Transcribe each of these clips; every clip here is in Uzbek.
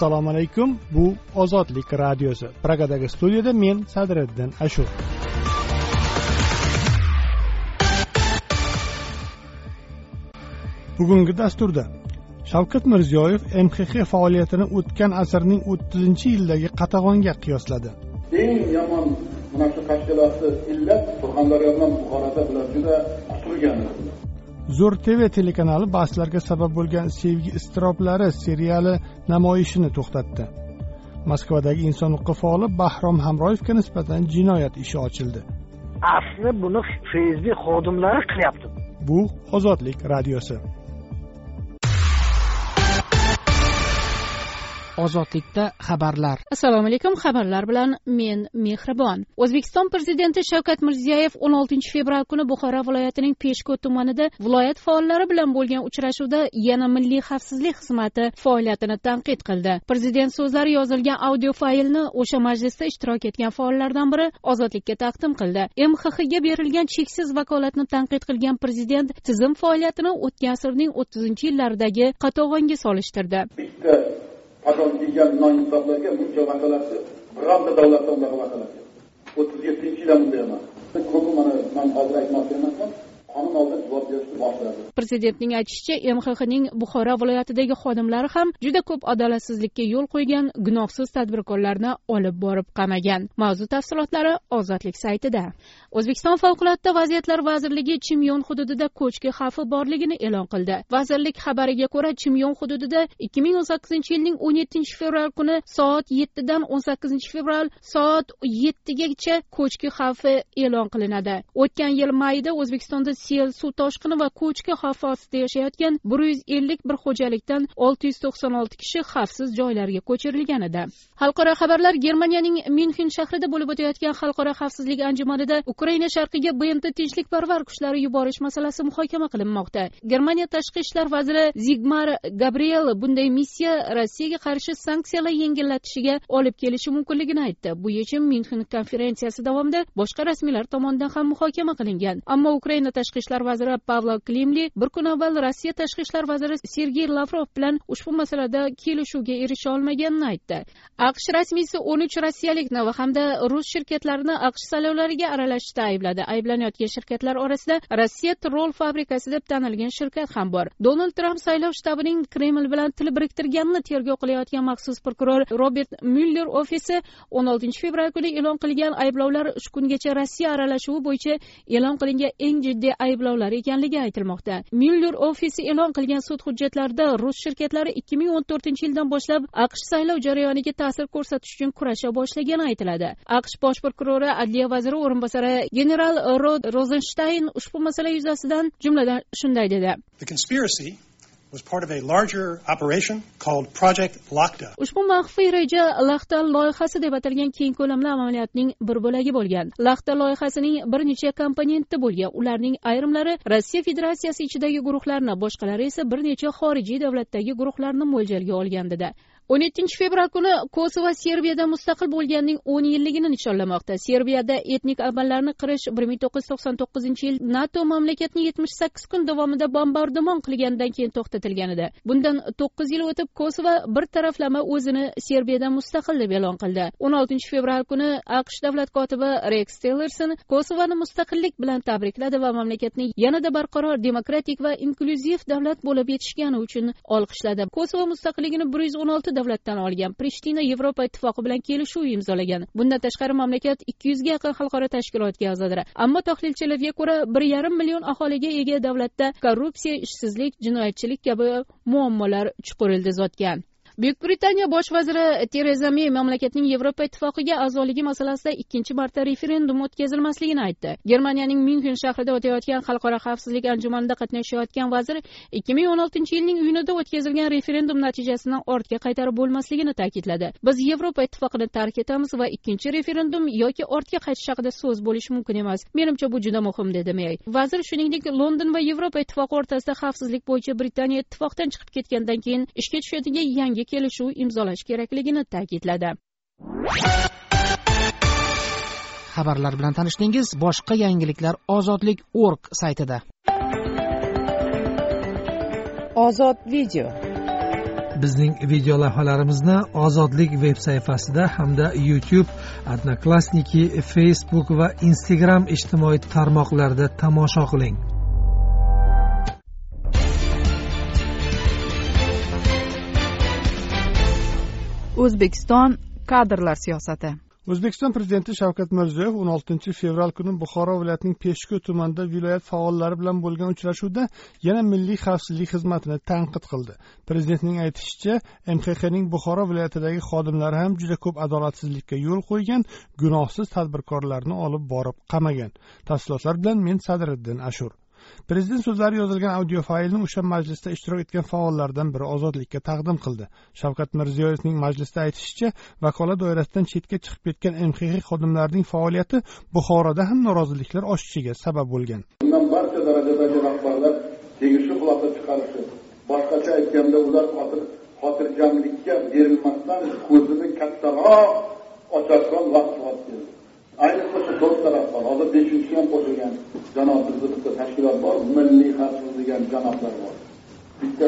Assalomu alaykum. Bu Ozodlik radiosi. Pragadagi studiyada men Sadriddin Ashur. Bugungi dasturda Shavkat Mirziyoyev MXX faoliyatini o'tgan asrning 30-yildagi Qatag'onga qiyosladi. Eng yomon mana shu tashkilotni illat Surxondaryo bilan Buxoroda bular juda quturgan. Zo'r TV telekanali bahslarga sabab bo'lgan Sevgi iztiroblari seriali namoyishini to'xtatdi. Moskvadagi inson huquqi faoli Bahrom Hamroyevga nisbatan jinoyat ishi ochildi. Asli buni Facebook xodimlari qilyapti. Bu Ozodlik radiosi. Ozodlikda xabarlar. Assalomu alaykum, xabarlar bilan men Mehribon. O'zbekiston prezidenti Shavkat Mirziyoyev 16-fevral kuni Buxoro viloyatining Peshku tumanida viloyat faollari bilan bo'lgan uchrashuvda yana Milliy xavfsizlik xizmati faoliyatini tanqid qildi. Prezident so'zlari yozilgan audio faylni o'sha majlisda ishtirok etgan faollardan biri Ozodlikka taqdim qildi. MXXga berilgan cheksiz vakolatni tanqid qilgan prezident tizim faoliyatini o'tgan asrning 30-yillaridagi Qatag'onga solishtirdi. Qachon kelgan noinsoflarga buncha vakolatni bironta davlatda unaqa vakolat yo'q. 37-yildan bunday emas. Ko'pi mana men hozir aytmoqchi emasman. Qonun oldida javob berishni boshladi. Prezidentning aytishicha, MXXning Buxoro viloyatidagi xodimlari ham juda ko'p adolatsizlikka yo'l qo'ygan gunohsiz tadbirkorlarni olib borib qamagan. Mavzu tafsilotlari Ozodlik saytida. O'zbekiston Favqulodda vaziyatlar vazirligi Chimyon hududida ko'chki xavfi borligini e'lon qildi. Vazirlik xabariga ko'ra, Chimyon hududida 2018-yilning 17-fevral kuni soat 7 dan 18-fevral soat 7 gacha ko'chki xavfi e'lon qilinadi. O'tgan yil mayida O'zbekistonda sel, suv toshqini va ko'chki xavfi ostida yashayotgan 151 xo'jalikdan 696 kishi xavfsiz joylarga ko'chirilgan edi. Xalqaro xabarlar. Germaniyaning Myunxen shahrida bo'lib o'tayotgan xalqaro xavfsizlik anjumanida Ukraina sharqiga BMT tinchlikparvar kuchlari yuborish masalasi muhokama qilinmoqda. Germaniya tashqi ishlar vaziri Zigmar Gabriel bunday missiya Rossiyaga qarshi sanksiyalar yengillatishga olib kelishi mumkinligini aytdi. Bu yechim Myunxen konferensiyasi davomida boshqa rasmiylar tomonidan ham muhokama qilingan. Ammo Ukraina tashqi ishlar vaziri Pavlo Klimli bir kun avval Rossiya tashqi ishlar vaziri Sergey Lavrov bilan ushbu masalada kelishuvga erisha olmaganini aytdi. AQSh rasmiysi 13 rossiyalik va hamda rus shirkatlarini AQSh saylovlariga aralashishda aybladi. Ayblanayotgan shirkatlar orasida Rossiya Troll fabrikasi deb tanilgan shirkat ham bor. Donald Tramp saylov shtabining Kreml bilan til biriktirganini tergov qilayotgan maxsus prokuror Robert Mueller ofisi 16-fevral kuni e'lon qilgan ayblovlar shu kungacha Rossiya aralashuvi bo'yicha e'lon qilingan eng jiddiy ayblovlar ekanligi aytilmoqda. Mueller ofisi e'lon qilgan sud hujjatlarida rus shirkatlari 2014-yildan boshlab AQSh saylov jarayoniga ta'sir ko'rsatish uchun kurasha boshlagani aytiladi. AQSh bosh prokurori adliya vaziri o'rinbosari general Rod Rosenstein ushbu masala yuzasidan jumladan shunday dedi. Was part of a larger operation called Project Lakhdar. Ushbu maxfiy reja Lakhdar loyihasi deb atalgan keng ko'lamli amaliyotning bir bo'lagi bo'lgan. Lakhdar loyihasining bir necha komponenti bo'lgan. Ularning ayrimlari Rossiya Federatsiyasi ichidagi guruhlarni, boshqalari esa bir necha xorijiy davlatdagi guruhlarni mo'ljalga olgan dedi. 17-fevral kuni Kosovo Serbiyada mustaqil bo'lganining 10 yilligini nishonlamoqda. Serbiyada etnik albanlarni qirish 1999-yil NATO mamlakatni 78 kun davomida bombardimon qilganidan keyin to'xtatilgan edi. Bundan 9 yil o'tib Kosovo bir taraflama o'zini Serbiyadan mustaqil deb e'lon qildi. 16-fevral kuni AQSh davlat kotibi Rex Tillerson Kosovoni mustaqillik bilan tabrikladi va mamlakatni yanada barqaror, demokratik va inklyuziv davlat bo'lib yetishgani uchun olqishladi. Kosovo mustaqilligini 116 davlatdan olgan. Prishtina Yevropa ittifoqi bilan kelishuv imzolagan. Bundan tashqari mamlakat 200 ga yaqin xalqaro tashkilotga a'zodir. Ammo tahlilchilarga ko'ra 1,5 million aholiga ega davlatda korrupsiya, ishsizlik, jinoyatchilik kabi muammolar chuqur ildiz otgan. Buyuk Britaniya bosh vaziri Tereza May mamlakatning Yevropa ittifoqiga a'zoligi masalasida ikkinchi marta referendum o'tkazilmasligini aytdi. Germaniyaning Myunxen shahrida o'tayotgan xalqaro xavfsizlik anjumanida qatnashayotgan vazir 2016-yilning iyunida o'tkazilgan referendum natijasini ortga qaytarib bo'lmasligini ta'kidladi. Biz Yevropa ittifoqini tark etamiz va ikkinchi referendum yoki ortga qaytish haqida so'z bo'lishi mumkin emas. Menimcha bu juda muhim dedi May. Vazir shuningdek London va Yevropa ittifoqi o'rtasida xavfsizlik bo'yicha Britaniya ittifoqdan chiqib ketgandan keyin ishga tushadigan yangi kelishuv imzolash kerakligini ta'kidladi. Xabarlar bilan tanishdingiz. Boshqa yangiliklar ozodlik.org saytida. Ozod video. Bizning video lavhalarimizni Ozodlik veb sayfasida hamda YouTube, Odnoklassniki, Facebook va Instagram ijtimoiy tarmoqlarida tomosha qiling. O'zbekiston kadrlar siyosati. O'zbekiston prezidenti Shavkat Mirziyoyev 16 fevral kuni Buxoro viloyatining Peshku tumanida viloyat faollari bilan bo'lgan uchrashuvda yana Milliy xavfsizlik xizmatini tanqid qildi. Prezidentning aytishicha, MXXning Buxoro viloyatidagi xodimlari ham juda ko'p adolatsizlikka yo'l qo'ygan, gunohsiz tadbirkorlarni olib borib qamagan. Tafsilotlar bilan men Sadriddin Ashur. Prezident so'zlari yozilgan audio faylni o'sha majlisda ishtirok etgan faollardan biri Ozodlikka taqdim qildi. Shavkat Mirziyoyevning majlisda aytishicha, vakolat doirasidan chetga chiqib ketgan MXX xodimlarining faoliyati Buxoroda ham noroziliklar oshishiga sabab bo'lgan. Bundan barcha darajadagi rahbarlar tegishli xulosa chiqarishi, boshqacha aytganda ular xotirjamlikka berilmasdan ko'zini kattaroq ochadigan vaqt keldi. Ayniqsa shu to'rt taraf bor. Hozir 5-chi ham qo'shilgan janob bizda bitta tashkilot bor, Milliy xavfsizlik degan janoblar bor. Bitta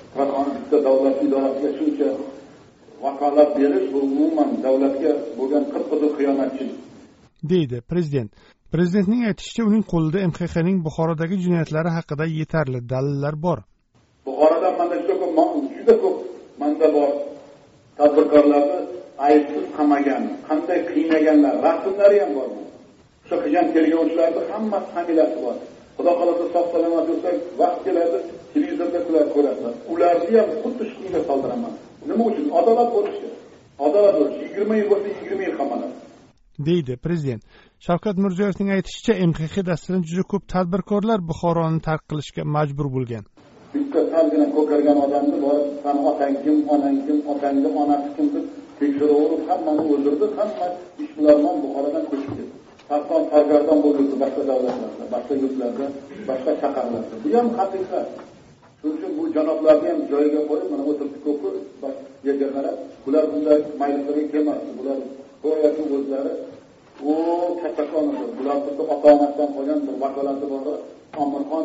davlat idorasiga shuncha vakolat berish bu umuman davlatga bo'lgan qip-qizil xiyonatchilik, deydi prezident. Prezidentning aytishicha, uning qo'lida MXXning Buxorodagi jinoyatlari haqida yetarli dalillar bor. Buxoroda juda ko'p manda bor tadbirkorlarni aybsiz qamagan, qanday qiynaganlar, rasmlari ham bor. Shu qilgan tergovchilarning hammasi familiyasi bor. Xudo xolasa sog'-salomat bo'lsak, vaqt keladi, televizorda ko'rasiz. Ularni ham xuddi shunga soldiraman. Nima uchun? Adolat bo'lishi. Adolat bo'lishi. 20 yil bo'lsa 20 yil qamaladi, deydi prezident. Shavkat Mirziyoyevning aytishicha, MXX dastidan juda ko'p tadbirkorlar Buxoroni tark qilishga majbur bo'lgan. Bitta salgina ko'kargan odamni borib, "San otang kim, onang kim, otangni onasi kim?" deb tekshiruv hammani o'ldirdi, hamma ishbilarmon Buxorodan ko'chib ketdi. Sarson sargardon bo'ldi boshqa davlatlarda, boshqa yurtlarda, boshqa shaharlarda. Bu ham haqiqat. Shuning uchun bu janoblarni ham joyiga qo'yib, mana o'tirib-ko'p yerga qarab, bular bunday mayliqlarga kelmasdi. Bular go'yoki o'zlari u kattakondir. Bular bitta ota-onasidan qolgan bir vakolati bor. Amirxon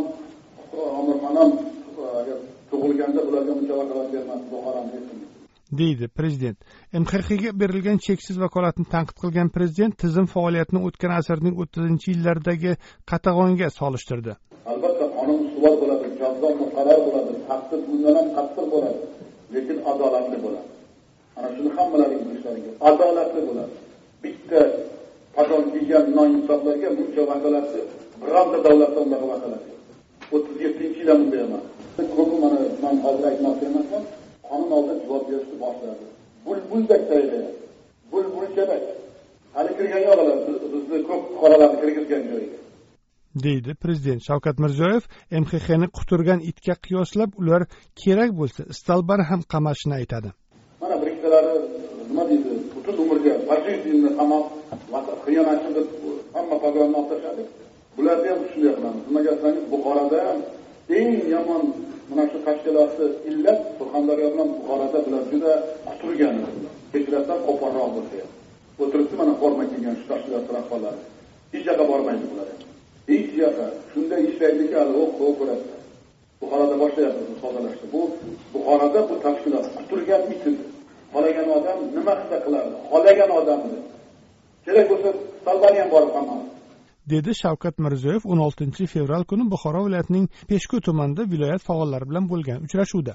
ham tug'ilganda bularga buncha vakolat bermasdi, Buxoroni deydi prezident. MXXga berilgan cheksiz vakolatni tanqid qilgan prezident tizim faoliyatini o'tgan asrning 30-yillardagi qatag'onga solishtirdi. Albatta qonun ustuvor bo'ladi, jazo muqarrar bo'ladi, taqdir bundan ham qattiq bo'ladi, lekin adolatli bo'ladi. Ana shuni hammalaring bilishlari kerak. Adolatli bo'ladi. Bitta qadam kiygan noinsoflarga buncha vakolatni bironta davlatdan unaqa vakolat yo'q. 37-yilda bunday emas. Ko'pi mana men hozir aytmoqchi emasman. Qonun oldida javob berishni boshladi. Bulbuldek saydi. Bulbulchadak. Hali kirgan yo'qlar, bizni ko'p qoralarni kirgizgan joyga, deydi prezident. Shavkat Mirziyoyev MXXni quturgan itga qiyoslab, ular kerak bo'lsa istalbar ham qamashini aytadi. Mana biriktalari nima deydi? Butun umrga fashizmni qamoq, xiyonatchi deb hamma pogonni otashadi. Bularni ham shunday qilamiz. Nimaga desangiz, Buxoroda ham eng yomon mana shu tashkilotni illat Surxondaryo bilan Buxoroda bular juda quturgan. Kechirasidan qo'polroq bo'lsa ham. O'tiribdi mana forma kiygan shu tashkilot rahbarlari. Hech yoqqa bormaydi bular. Hech yoqqa. Shunday ishlaydiki, hali ko'radi. Buxoroda boshlayapti sodalashdi. Bu Buxoroda bu tashkilot quturgan iti. Qolagan odam nima qilsa qiladi. Qolagan odamni kerak bo'lsa Salbani ham borib qamadi, dedi Shavkat Mirziyoyev 16 fevral kuni Buxoro viloyatining Peshku tumanida viloyat faollari bilan bo'lgan uchrashuvda.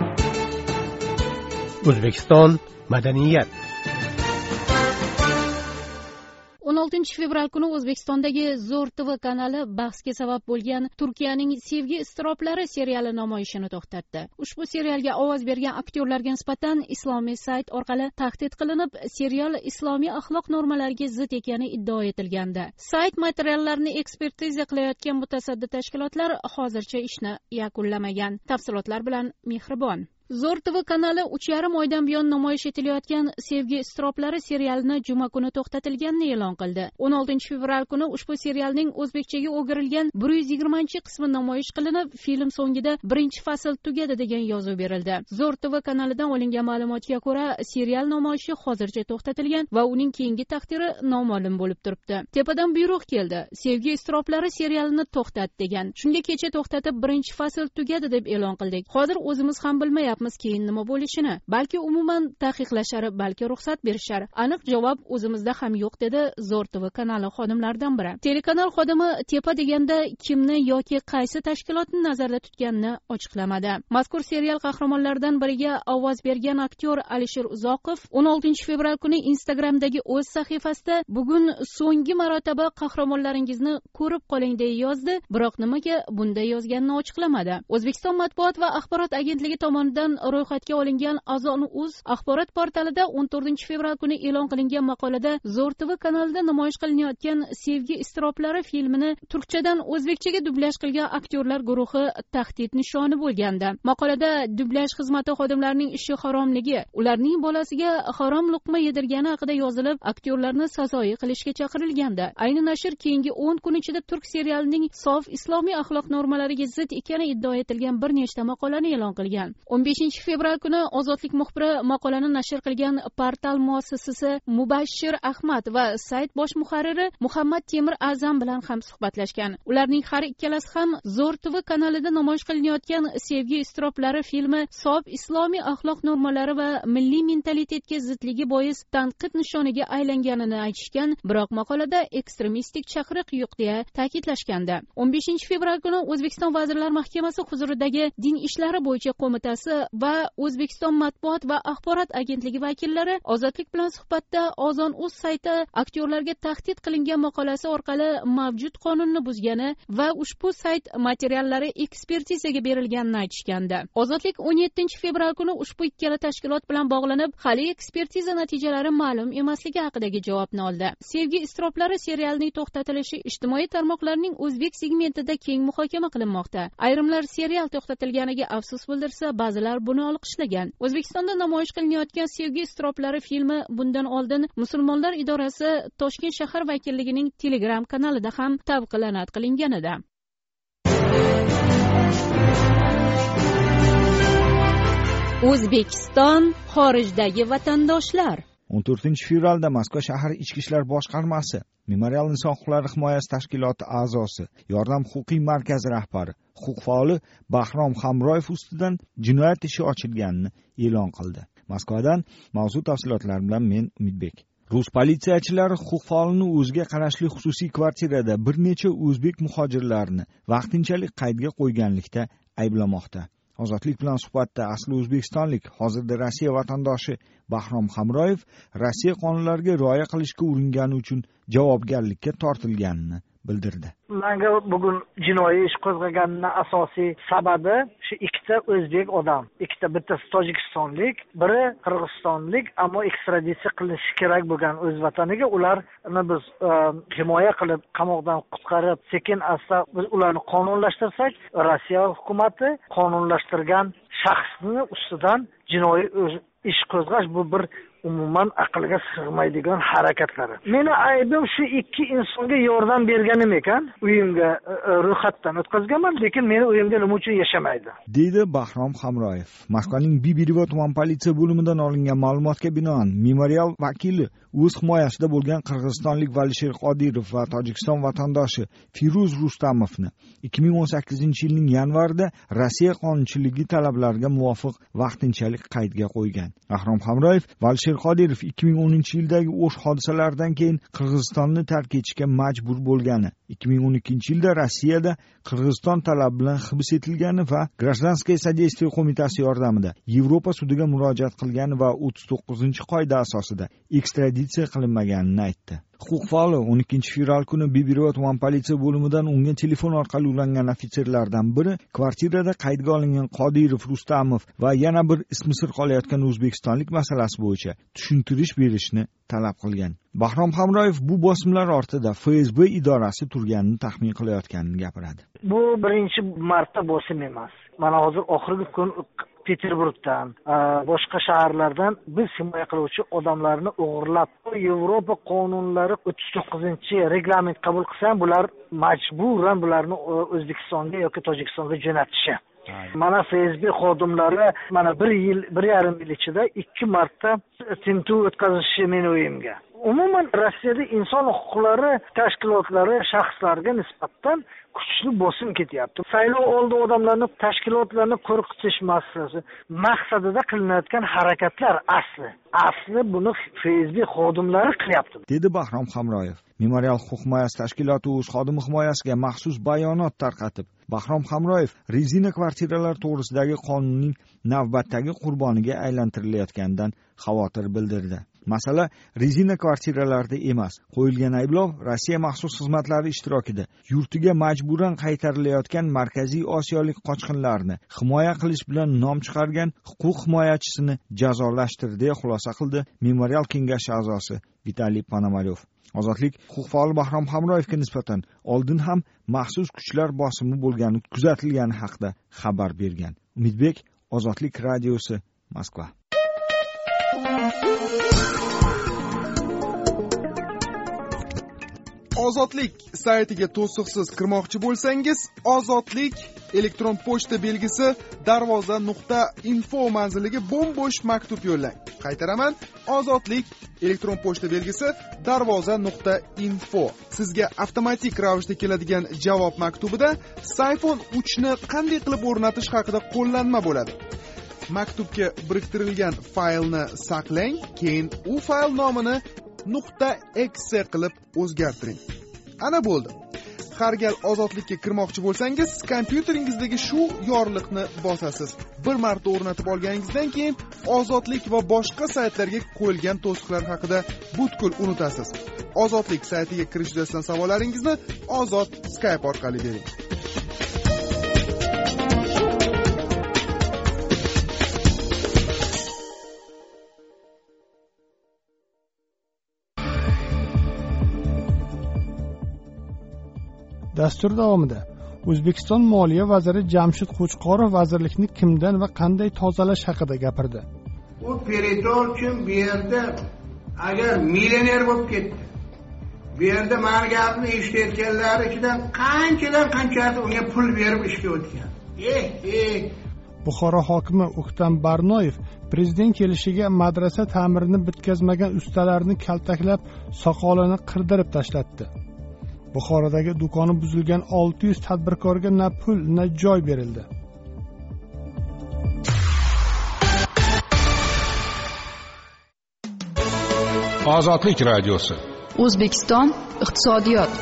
O'zbekiston madaniyat. 16 fevral kuni O'zbekistondagi Zo'r TV kanali bahsga sabab bo'lgan Turkiyaning Sevgi iztiroblari seriali namoyishini to'xtatdi. Ushbu serialga ovoz bergan aktyorlarga nisbatan islomiy sayt orqali tahdid qilinib, serial islomiy axloq normalariga zid ekani iddao etilgandi. Sayt materiallarini ekspertiza qilayotgan mutasaddi tashkilotlar hozircha ishni yakunlamagan. Tafsilotlar bilan Mehribon. Zo'r TV kanali 3,5 oydan buyon namoyish etilayotgan Sevgi iztiroblari serialini juma kuni to'xtatilganini e'lon qildi. 16 fevral kuni ushbu serialning o'zbekchaga o'girilgan 120-qismi namoyish qilinib, film so'ngida 1-fasl tugadi degan yozuv berildi. Zo'r TV kanalidan olingan ma'lumotga ko'ra, serial namoyishi hozircha to'xtatilgan va uning keyingi taqdiri noma'lum bo'lib turibdi. Tepadan buyruq keldi. Sevgi iztiroblari serialini to'xtat degan. Shunga kecha to'xtatib 1-fasl tugadi deb e'lon qildik. Hozir o'zimiz ham bilmayapmiz ko'ryapmiz keyin nima bo'lishini. Balki umuman taqiqlashar, balki ruxsat berishar. Aniq javob o'zimizda ham yo'q, dedi Zo'r TV kanali xodimlaridan biri. Telekanal xodimi tepa deganda kimni yoki qaysi tashkilotni nazarda tutganini ochiqlamadi. Mazkur serial qahramonlaridan biriga ovoz bergan aktyor Alisher Uzoqov 16 fevral kuni Instagramdagi o'z sahifasida bugun so'nggi marotaba qahramonlaringizni ko'rib qoling deya yozdi, biroq nimaga bunday yozganini ochiqlamadi. O'zbekiston matbuot va axborot agentligi tomonidan ro'yxatga olingan Azon.uz axborot portalida 14 fevral kuni e'lon qilingan maqolada Zo'r TV kanalida namoyish qilinayotgan Sevgi iztiroblari filmini turkchadan o'zbekchaga dublyaj qilgan aktyorlar guruhi tahdid nishoni bo'lgandi. Maqolada dublyaj xizmati xodimlarining ishi haromligi, ularning bolasiga harom luqma yedirgani haqida yozilib, aktyorlarni sazoyi qilishga chaqirilgandi. Ayni nashr keyingi 10 kun ichida turk serialining sof islomiy axloq normalariga zid ekani iddao etilgan bir nechta maqolani e'lon qilgan. 15 fevral kuni Ozodlik muxbiri maqolani nashr qilgan portal muassisasi Mubashshir Ahmad va sayt bosh muharriri Muhammad Temir Azam bilan ham suhbatlashgan. Ularning har ikkalasi ham Zo'r TV kanalida namoyish qilinayotgan Sevgi iztiroblari filmi sof islomiy axloq normalari va milliy mentalitetga zidligi bois tanqid nishoniga aylanganini aytishgan, biroq maqolada ekstremistik chaqiriq yo'q deya ta'kidlashgandi. 15 fevral kuni O'zbekiston Vazirlar Mahkamasi huzuridagi Din ishlari bo'yicha qo'mitasi va O'zbekiston matbuot va axborot agentligi vakillari Ozodlik bilan suhbatda Azon.uz sayti aktyorlarga tahdid qilingan maqolasi orqali mavjud qonunni buzgani va ushbu sayt materiallari ekspertizaga berilganini aytishgandi. Ozodlik 17 fevral kuni ushbu ikkala tashkilot bilan bog'lanib, hali ekspertiza natijalari ma'lum emasligi haqidagi javobni oldi. Sevgi iztiroblari serialining to'xtatilishi ijtimoiy tarmoqlarning o'zbek segmentida keng muhokama qilinmoqda. Ayrimlar serial to'xtatilganiga afsus bildirsa, ba'zilar buni olqishlagan. O'zbekistonda namoyish qilinayotgan Sevgi iztiroblari filmi bundan oldin Musulmonlar idorasi Toshkent shahar vakilligining Telegram kanalida ham tavqilonat qilingan edi. O'zbekiston xorijdagi vatandoshlar. 14 fevralda Moskva shahar ichki ishlar boshqarmasi, Memorial inson huquqlari himoyasi tashkiloti a'zosi, Yordam huquqiy markazi rahbari, huquq faoli Bahrom Hamroyev ustidan jinoyat ishi ochilganini e'lon qildi. Moskvadan mavzu tafsilotlar bilan men Umidbek. Rus politsiyachilari huquq faolini o'ziga qarashli xususiy kvartirada bir necha o'zbek muhojirlarini vaqtinchalik qaydga qo'yganlikda ayblamoqda. Ozodlik bilan suhbatda asli o'zbekistonlik, hozirda Rossiya vatandoshi Bahrom Hamroyev Rossiya qonunlariga rioya qilishga uringani uchun javobgarlikka tortilganini bildirdi. Menga bugun jinoiy ish qo'zg'aganning asosiy sababi shu ikkita o'zbek odam, bittasi tojikistonlik, biri qirg'izistonlik, ammo ekstraditsiya qilinishi kerak bo'lgan o'z vataniga. Ularni biz himoya qilib, qamoqdan qutqarib, sekin-asta biz ularni qonunlashtirsak, Rossiya hukumati qonunlashtirgan shaxsni ustidan jinoiy ish qo'zg'ash bu bir umuman aqlga sig'maydigan harakatlari. Meni aybim shu ikki insonga yordam berganim ekan. Uyimga ro'yxatdan o'tkazganman, lekin meni uyimda nima uchun yashamaydi? Deydi Bahrom Hamroyev. Moskvaning Bibirivo tuman politsiya bo'limidan olingan ma'lumotga binoan Memorial vakili o'z himoyasida bo'lgan qirg'izistonlik Valisher Qodirov va Tojikiston vatandoshi Firuz Rustamovni 2018-yilning yanvarida Rossiya qonunchiligi talablariga muvofiq vaqtinchalik qaydga qo'ygan. Bahrom Hamroyev Valisher Qodirov 2010-yildagi o'sh hodisalaridan keyin Qirg'izistonni tark etishga majbur bo'lgani, 2012-yilda Rossiyada Qirg'iziston talabi bilan hibs etilgani va Гражданское содействие qo'mitasi yordamida Yevropa sudiga murojaat qilgani va 39-qoida asosida ekstraditsiya qilinmaganini aytdi. Huquq faoli 12 fevral kuni Bibirivo tuman politsiya bo'limidan unga telefon orqali ulangan ofitserlardan biri kvartirada qaydga olingan Qodirov, Rustamov va yana bir ismi sir qolayotgan o'zbekistonlik masalasi bo'yicha tushuntirish berishni talab qilgan. Bahrom Hamroyev bu bosimlar ortida FSB idorasi turganini taxmin qilayotganini gapiradi. Bu birinchi marta bosim emas. Mana hozir oxirgi kun Peterburgdan, boshqa shaharlardan biz himoya qiluvchi odamlarni o'g'irlab, Yevropa qonunlari 39-reglament qabul qilsa, bular majburan bularni O'zbekistonga yoki Tojikistonga jo'natishi. Mana FSB xodimlari mana 1,5 yil ichida 2 marta tintuv o'tkazishi meni uyimga. umuman Rossiyada inson huquqlari tashkilotlari shaxslarga nisbatan kuchli bosim ketyapti. Saylov oldi odamlarni tashkilotlarni qo'rqitish maqsadida qilinayotgan harakatlar asli buni Facebook xodimlari qilyapti, dedi Bahrom Hamroyev. Memorial huquq himoyasi tashkiloti o'z xodimi himoyasiga maxsus bayonot tarqatib, Bahrom Hamroyev rezina kvartiralar to'g'risidagi qonunning navbatdagi qurboniga aylantirilayotganidan xavotir bildirdi. Masala rezina kvartiralarda emas. Qo'yilgan ayblov Rossiya maxsus xizmatlari ishtirokida yurtiga majburan qaytarilayotgan Markaziy Osiyolik qochqinlarni himoya qilish bilan nom chiqargan huquq himoyachisini jazolashtirdi deya xulosa qildi Memorial kengashi a'zosi Vitaliy Ponomaryov. Ozodlik huquq faoli Bahrom Hamroyevga nisbatan oldin ham maxsus kuchlar bosimi bo'lgani kuzatilgani haqida xabar bergan. Umidbek, Ozodlik radiosi, Moskva. Ozodlik saytiga to'siqsiz kirmoqchi bo'lsangiz, Ozodlik elektron pochta belgisi darvoza.info manziliga bo'm-bo'sh maktub yo'llang. Qaytaraman, Ozodlik elektron pochta belgisi darvoza.info. Sizga avtomatik ravishda keladigan javob maktubida iPhone 3 ni qanday qilib o'rnatish haqida qo'llanma bo'ladi. Maktubga biriktirilgan faylni saqlang, keyin u fayl nomini .exe qilib o'zgartiring. Ana bo'ldi. Har gal Ozodlikka kirmoqchi bo'lsangiz, kompyuteringizdagi shu yorliqni bosasiz. Bir marta o'rnatib olganingizdan keyin Ozodlik va boshqa saytlarga qo'yilgan to'siqlar haqida butkul unutasiz. Ozodlik saytiga kirish yuzasidan savollaringizni Ozod Skype orqali bering. Dastur davomida O'zbekiston Moliya vaziri Jamshid Qo'chqorov vazirlikni kimdan va qanday tozalash haqida gapirdi. U peredor uchun bu yerda agar millioner bo'lib ketdi, bu yerda meni gapni eshitayotganlar ichidan qanchadan unga pul berib ishga o'tgan. Buxoro hokimi O'ktam Barnoyev prezident kelishiga madrasa ta'mirini bitkazmagan ustalarni kaltaklab, soqolini qirdirib tashlatdi. Buxorodagi do'koni buzilgan 600 tadbirkorga na pul, na joy berildi. Ozodlik radiosi. O'zbekiston iqtisodiyot.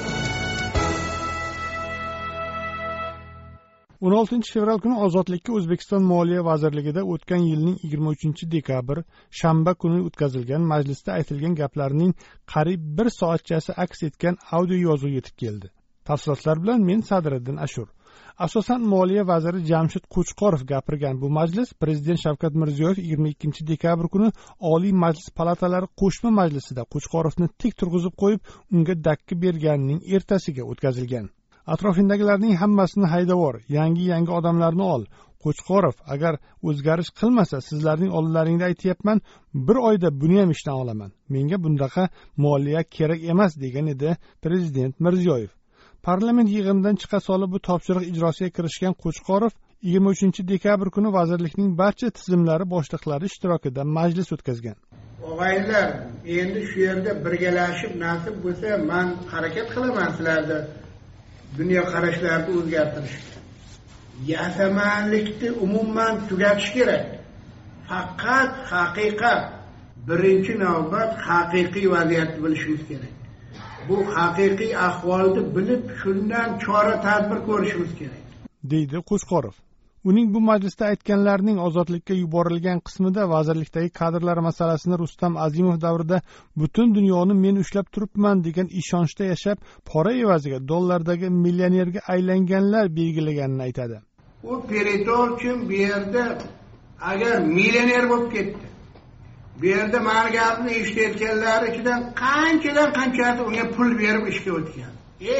16 fevral kuni Ozodlikka O'zbekiston Moliya vazirligida o'tgan yilning 23 dekabr shanba kuni o'tkazilgan majlisda aytilgan gaplarning qariyb 1 soatchasi aks etgan audio yozuv yetib keldi. Tafsilotlar bilan men Sadriddin Ashur. Asosan Moliya vaziri Jamshid Qo'chqorov gapirgan bu majlis Prezident Shavkat Mirziyoyev 22 dekabr kuni Oliy Majlis palatalari qo'shma majlisida Qo'chqorovni tik turg'izib qo'yib, unga dakki berganining ertasiga o'tkazilgan. Atrofindagilarning hammasini haydavor, yangi odamlarni ol. Qo'chqorov, agar o'zgarish qilmasa, sizlarning oldlaringda aytayapman, bir oyda buni ham ishdan olaman. Menga bundaqa moliya kerak emas, degan edi Prezident Mirziyoyev. Parlament yig'inidan chiqa solib bu topshiriq ijrosiga kirishgan Qo'chqorov 23 dekabr kuni vazirlikning barcha tizimlari boshliqlari ishtirokida majlis o'tkazgan. Og'aylar, endi shu yerda birgalashib nasib bo'lsa, men harakat qilaman sizlarda. Dunyo qarashlarini o'zgartirishga. Yasamanlikni umuman tugatish kerak. Faqat haqiqat, birinchi navbat haqiqiy vaziyatni bilishimiz kerak. Bu haqiqiy ahvolni bilib, shundan chora tadbir ko'rishimiz kerak, deydi Qo'chqorov. Uning bu majlisda aytganlarining Ozodlikka yuborilgan qismida vazirlikdagi kadrlar masalasini Rustam Azimov davrida butun dunyoni men ushlab turibman degan ishonchda yashab, pora evaziga dollardagi millionerga aylanganlar belgilaganini aytadi. U peredor uchun bu yerda agar millioner bo'lib ketdi, bu yerda meni gapni eshitayotganlar ichidan qanchadan unga pul berib ishga o'tgan.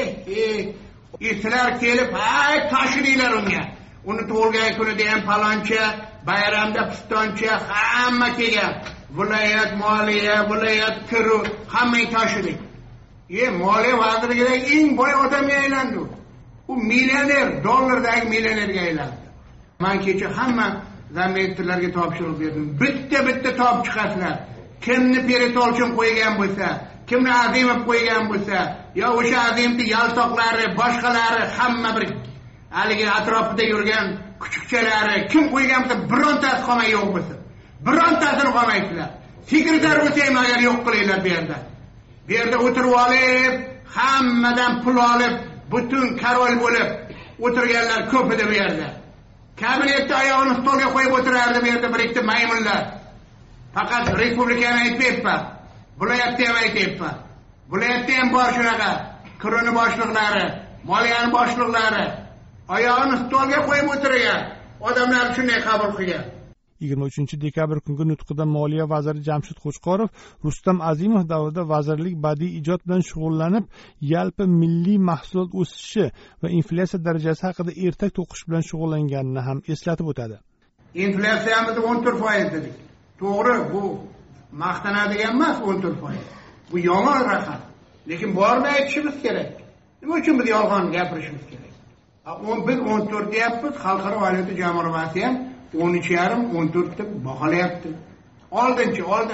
Sizlar kelib, tashringlar unga. Uni tug'ilgan kunida ham paloncha, bayramda pistoncha, hamma kelgan. Viloyat moliya, viloyat kiru, hamma tashiring. Moliya vazirligidagi eng boy odamga aylandi. U millioner, dollardagi millionerga aylandi. Men kecha hamma zamirlarga topshiriq berdim. Bitta top chiqasizlar. kimni peritolchin qo'ygan bo'lsa, kimni Azimov qo'ygan bo'lsa, yo o'sha Azimovning yaltoqlari, boshqalari hamma bir haligi atrofida yurgan kuchukchalari kim qo'ygan bo'lsa, birontasi qolmay yo'q bo'lsin. Birontasini qolmaysizlar. Sekretar bo'lsa ham agar yo'q qilinglar bu yerda. Bu yerda o'tirib olib, hammadan pul olib, butun karol bo'lib o'tirganlar ko'p edi bu yerda. Kabinetda oyog'ini stolga qo'yib o'tirardi bu yerda bir ikkita maymunlar. Faqat respublikani aytmayapman. Viloyatda ham aytmayapman. Viloyatda ham bor shunaqa qironi boshliqlari, moliyani boshliqlari oyog'ini stolga qo'yib o'tirgan. Odamlar shunday qabul qilgan. 23-dekabr kungi nutqida Moliya vaziri Jamshid Qo'chqorov Rustam Azimov davrida vazirlik badiiy ijod bilan shug'ullanib, yalpi milliy mahsulot o'sishi va inflyatsiya darajasi haqida ertak to'qish bilan shug'ullanganini ham eslatib o'tadi. Inflyatsiyamiz 14% dedik. To'g'ri, bu maqtanadigan emas 14%. Bu yomon raqam. Lekin borni aytishimiz kerak. Nima uchun biz yolg'on gapirishimiz kerak? Biz 14 deyapmiz, xalqaro valyuta jamg'armasi ham 13,5-14 deb baholayapti. Oldin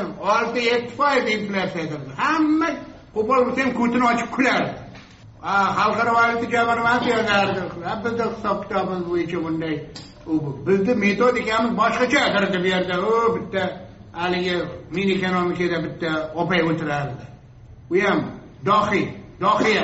6-7% inflyatsiya. Hamma qo'pol bo'lsa ham ko'tini ochib kulardi. Xalqaro valyuta jamg'armasi yozardi. Bizda hisob kitobimiz bo'yicha bunday. Bizda metodikamiz boshqacha kirdi bu yerda. Bitta haligi min ekonomikada bitta opay o'tirardi. U ham dohiya.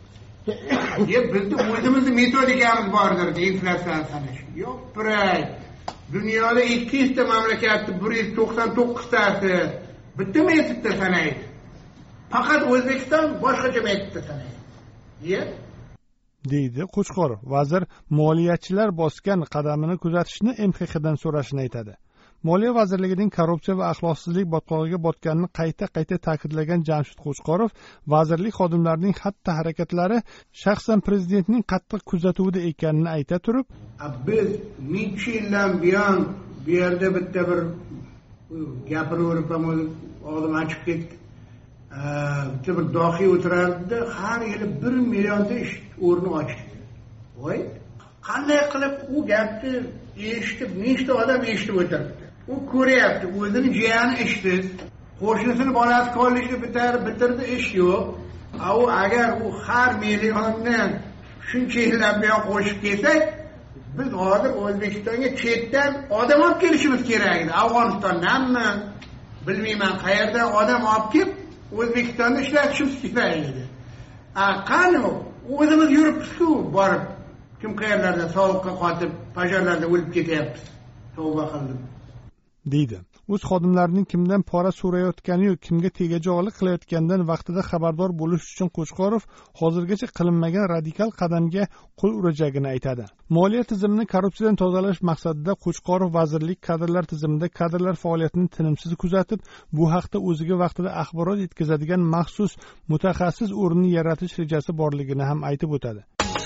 Bizda o'zimizning metodikamiz bordir, inflyatsiyani sanash. Yo'q, biray. Dunyoda 200 ta mamlakatda 199 tasi bitta metodda sanaydi. Faqat O'zbekiston boshqacha metodda sanaydi. deydi Qo'chqorov. Vazir moliyachilar bosgan qadamini kuzatishni MXXdan so'rashini aytadi. Moliya vazirligining korrupsiya va axloqsizlik botqog'iga botganini qayta ta'kidlagan Jamshid Qo'chqorov, vazirlik xodimlarining xatti-harakatlari shaxsan prezidentning qattiq kuzatuvida ekanini ayta turib, biz necha yildan buyon bu yerda bitta bir gapiraverib ham og'zim ochib ketdi. Bitta bir dohiy o'tirardi, har yili 1 millionta ish o'rni ochdi. Voy, qanday qilib u gapni eshitib, nechta odam eshitib o'tiribdi. U ko'ryapti, o'zini jiyani ishsiz, qo'shnisini bolasi kollejni bitirdi, ish yo'q. U agar u har millionni shuncha yillar buyon qo'shib kelsak, biz hozir O'zbekistonga chetdan odam olib kelishimiz kerak edi. Afg'onistondanmi, bilmayman qayerdan odam olib kelib O'zbekistonda ishlatishimiz kerak edi. Qani o'zimiz yuribmiz-ku, borib kim qayerlarda sovuqqa qotib, pojarlarda o'lib ketyapmiz. Tavba qildim. deydi. O'z xodimlarining kimdan pora so'rayotgani yoki kimga tegajog'lik qilayotganidan vaqtida xabardor bo'lish uchun Qo'chqorov hozirgacha qilinmagan radikal qadamga qo'l urajagini aytadi. Moliya tizimini korrupsiyadan tozalash maqsadida Qo'chqorov vazirlik kadrlar tizimida kadrlar faoliyatini tinimsiz kuzatib, bu haqda o'ziga vaqtida axborot yetkazadigan maxsus mutaxassis o'rnini yaratish rejasi borligini ham aytib o'tadi.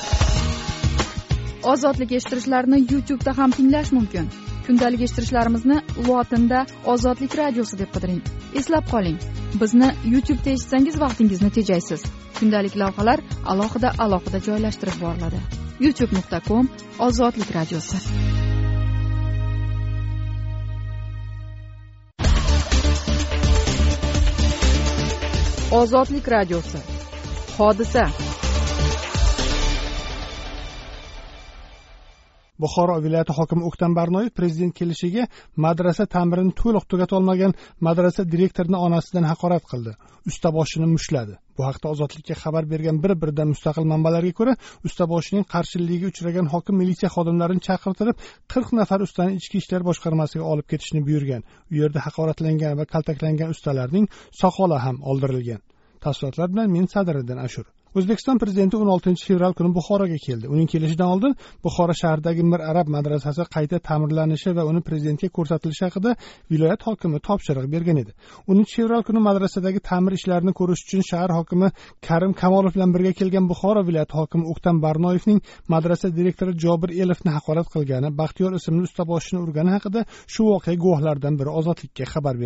Ozodlik eshittirishlarni YouTube'da ham tinglash mumkin. Kundalik eshittirishlarimizni lotinda Ozodlik radiosi deb qidiring. Eslab qoling, bizni YouTube'da eshitsangiz vaqtingizni tejaysiz. Kundalik lavhalar alohida joylashtirib boriladi. youtube.com/Ozodlik radiosi. Ozodlik radiosi. Hodisa. Buxoro viloyati hokimi O'ktam Barnoyev prezident kelishiga madrasa ta'mirini to'liq tugata olmagan madrasa direktorini onasidan haqorat qildi. Ustaboshini mushladi. Bu haqda Ozodlikka xabar bergan bir-biridan mustaqil manbalarga ko'ra, ustaboshining qarshiligiga uchragan hokim militsiya xodimlarini chaqirtirib, 40 nafar ustani ichki ishlar boshqarmasiga olib ketishni buyurgan. U yerda haqoratlangan va kaltaklangan ustalarning soqoli ham oldirilgan. Tafsilotlar bilan men Sadiriddin Ashur. O'zbekiston prezidenti 16-fevral kuni Buxoroga keldi. Uning kelishidan oldin Buxoro shahridagi Mir Arab madrasasi qayta ta'mirlanishi va uni prezidentga ko'rsatilishi haqida viloyat hokimi topshiriq bergan edi. 10-fevral kuni madrasadagi ta'mir ishlarini ko'rish uchun shahar hokimi Karim Kamolov bilan birga kelgan Buxoro viloyati hokimi O'ktam Barnoyevning madrasa direktori Jobir Elovni haqorat qilgani, Baxtiyor ismli ustaboshini urgani haqida shu voqea guvohlaridan biri Ozodlikka xabar berdi.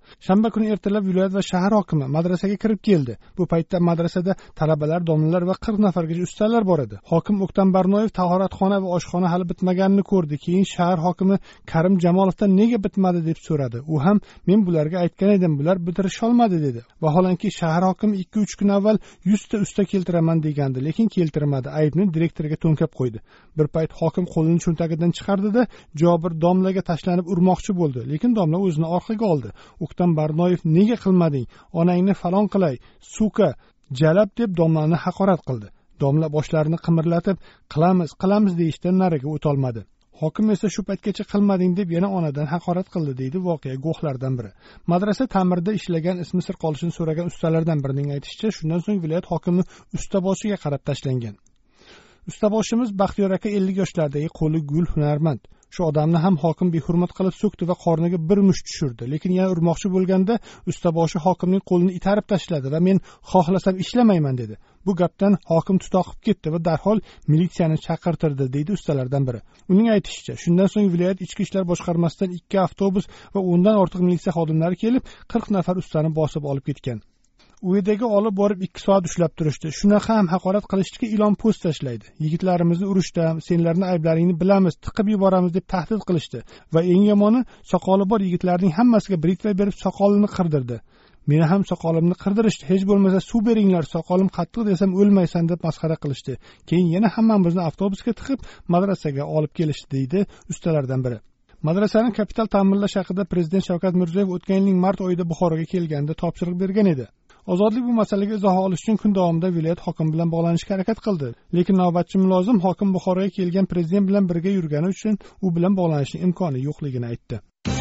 Shanba kuni ertalab viloyat va shahar hokimi madrasaga kirib keldi. Bu paytda madrasada talabalar, domlalar va 40 nafargacha ustalar bor edi. Hokim O'ktam Barnoyev tahoratxona va oshxona hali bitmaganini ko'rdi. Keyin shahar hokimi Karim Jamolovdan nega bitmadi deb so'radi. U ham men bularga aytgan edim, bular bitirisha olmadi dedi. Vaholanki shahar hokimi 2-3 kun avval 100 ta usta keltiraman degandi, lekin keltirmadi. Aybni direktorga to'nkab qo'ydi. Bir payt hokim qo'lini cho'ntagidan chiqardi-da, Jobir domlaga tashlanib urmoqchi bo'ldi, lekin domla o'zini orqaga oldi. O'ktam Barnoyev nega qilmading? Onangni falon qilay, suka, jalab deb domlani haqorat qildi. Domla boshlarini qimirlatib, qilamiz deyishdan nariga o'tolmadi. Hokim esa shu paytgacha qilmading deb yana onadan haqorat qildi, deydi voqea guvohlaridan biri. Madrasa ta'mirda ishlagan ismi sir qolishini so'ragan ustalardan birining aytishicha, shundan so'ng viloyat hokimi ustaboshiga qarab tashlangan. Ustaboshimiz Baxtiyor aka 50 yoshlardagi qo'li gul hunarmand. Shu odamni ham hokim behurmat qilib so'kdi va qorniga bir musht tushirdi. Lekin yana urmoqchi bo'lganda ustaboshi hokimning qo'lini itarib tashladi va men xohlasam ishlamayman dedi. Bu gapdan hokim tutoqib ketdi va darhol militsiyani chaqirtirdi, deydi ustalardan biri. Uning aytishicha, shundan so'ng viloyat ichki ishlar boshqarmasidan 2 avtobus va undan ortiq militsiya xodimlari kelib 40 nafar ustani bosib olib ketgan. Uyidagi olib borib 2 soat ushlab turishdi. Shunaqa ham haqorat qilishdiki, ilon post tashlaydi. Yigitlarimizni urishdan, senlarning ayblaringni bilamiz, tiqib yuboramiz deb tahdid qilishdi va eng yomoni, soqoli bor yigitlarning hammasiga britva berib soqolini qirdirdi. Meni ham soqolimni qirdirishdi. Hech bo'lmasa suv beringlar, soqolim qattiq desam o'lmaysan deb masxara qilishdi. Keyin yana hammamizni avtobusga tiqib madrasaga olib kelishdi, deydi ustalardan biri. Madrasani kapital ta'mirlash haqida Prezident Shavkat Mirziyoyev o'tgan yilning mart oyida Buxoroga kelganda topshiriq bergan edi. Ozodlik bu masalaga izoh olish uchun kun davomida viloyat hokimi bilan bog'lanishga harakat qildi. Lekin navbatchi mulozim hokim Buxoroga kelgan prezident bilan birga yurgani uchun u bilan bog'lanishning imkoni yo'qligini aytdi.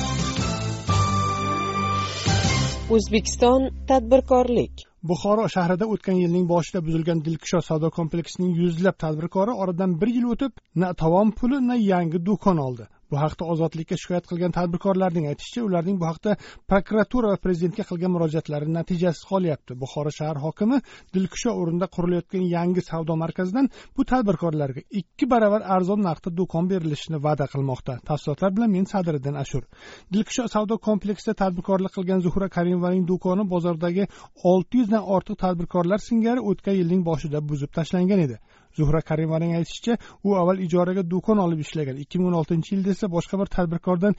O'zbekiston tadbirkorlik. Buxoro shahrida o'tgan yilning boshida buzilgan Dilkusho savdo kompleksining yuzlab tadbirkori oradan 1 yil o'tib, na tovon puli, na yangi do'kon oldi. Bu haqda Ozodlikka shikoyat qilgan tadbirkorlarning aytishicha, ularning bu haqda prokuratura va prezidentga qilgan murojaatlari natijasiz qolyapti. Buxoro shahar hokimi Dilkusho o'rinda qurilayotgan yangi savdo markazidan bu tadbirkorlarga 2 baravar arzon narxda do'kon berilishini va'da qilmoqda. Tafsilotlar bilan men Sadriddin Ashur. Dilkusho savdo kompleksida tadbirkorlik qilgan Zuhra Karimovaning do'koni bozordagi 600 dan ortiq tadbirkorlar singari o'tgan yilning boshida buzib tashlangan edi. Zuhra Karimovaning aytishicha, u avval ijaraga do'kon olib ishlagan. 2016-yilda esa boshqa bir tadbirkordan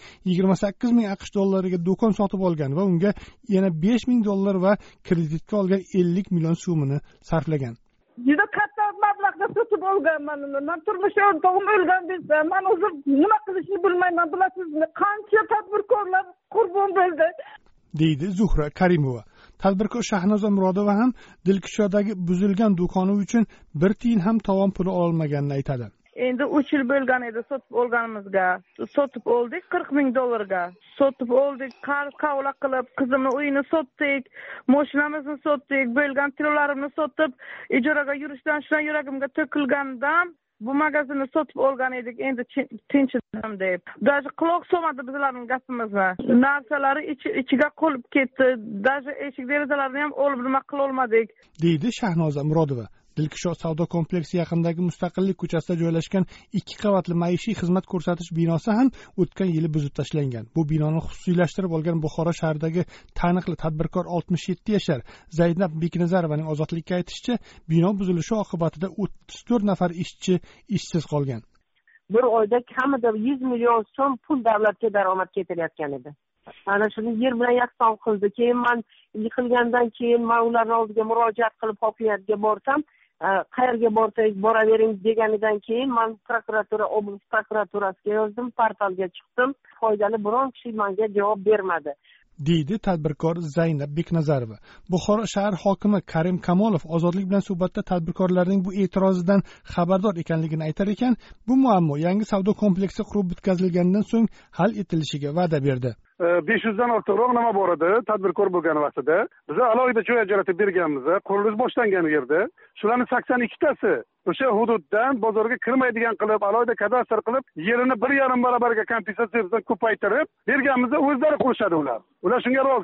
28 ming AQSh dollariga do'kon sotib olgan va unga yana 5 ming dollar va kreditga olgan 50 million so'mini sarflagan. Juda katta mablag'da sotib olganman. Men turmush o'rtog'im o'lgan desa, men o'zim nima qilishni bilmayman, bilasizmi? Qancha tadbirkorlar qurbon bo'ldi, deydi Zuhra Karimova. Tadbirkor Shahnoza Murodova ham Dilkushodagi buzilgan do'koni uchun 1 tiyin ham tovon puli olmaganini aytadi. Endi 3 yil bo'lgan edi sotib olganimizga. Sotib oldik 40 ming dollarga. Sotib oldik, qarz qavla qilib, qizimning uyini sotdik, mashinamizni sotdik, bo'lgan tillarimni sotib, ijaraga yurishdan shuna yuragimga to'kilgandan bu magazinni sotib olgan edik, endi tinchidim deb. Даже quloq solmadi bizlarning gapimizni. Narsalari ichiga qolib ketdi. Даже eshik derazalarini ham olib nima qila olmadik, deydi Shahnoza Murodova. Dilkusho savdo kompleksi yaqinidagi Mustaqillik ko'chasida joylashgan 2 qavatli maishiy xizmat ko'rsatish binosi ham o'tgan yili buzib tashlangan. Bu binoni xususiylashtirib olgan Buxoro shahridagi taniqli tadbirkor 67 yashar Zaynab Beknazarovaning Ozodlikka aytishicha, bino buzilishi oqibatida 34 nafar ishchi ishsiz qolgan. Bir oyda kamida 100 million so'm pul davlatga daromad keltirayotgan edi. Ana shuni yer bilan yakson qildi. Keyin men yiqilgandan keyin men ularning oldiga murojaat qilib hokimiyatga borsam, qayerga borsangiz boravering deganidan keyin men prokuratura, oblast prokuraturasiga yozdim, portalga chiqdim. Foydali biron kishi menga javob bermadi, deydi tadbirkor Zaynab Beknazarova. Buxoro shahar hokimi Karim Kamolov Ozodlik bilan suhbatda tadbirkorlarning bu e'tirozidan xabardor ekanligini aytar ekan, bu muammo yangi savdo kompleksi qurib bitkazilgandan so'ng hal etilishiga va'da berdi. 500 dan ortiqroq nima bor edi tadbirkor bo'lgan vaqtida. Biz alohida joy ajratib berganmiz. Qurilish boshlangan yerda. Shularning 82 tasi o'sha hududdan bozorga kirmaydigan qilib, alohida kadastr qilib, yerini 1,5 barabarga kompensatsiyadan ko'paytirib berganmiz. O'zlari qurishadi ular. Ular shunga rozi.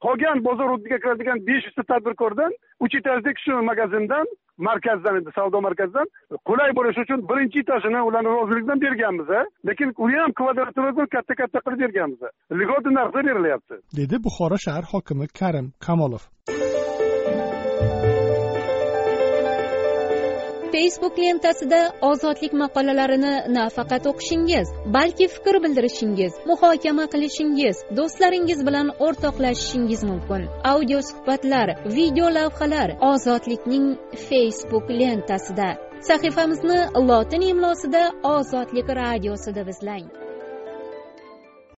qolgan bozor hududiga kiradigan 500 ta tadbirkordan 3 etajdagi shu magazindan, markazdan edi, savdo markazidan qulay bo'lishi uchun birinchi etajini ularni rozilik bilan berganmiz, lekin uni ham kvadraturasini katta qilib berganmiz. Ligoti narxda berilyapti, dedi Buxoro shahar hokimi Karim Kamolov. Facebook lentasida ozodlik maqolalarini nafaqat o'qishingiz, balki fikr bildirishingiz, muhokama qilishingiz, do'stlaringiz bilan o'rtoqlashishingiz mumkin. Audio suhbatlar, video lavhalar Ozodlikning Facebook lentasida. Sahifamizni lotin imlosida Ozodlik radiosida izlang.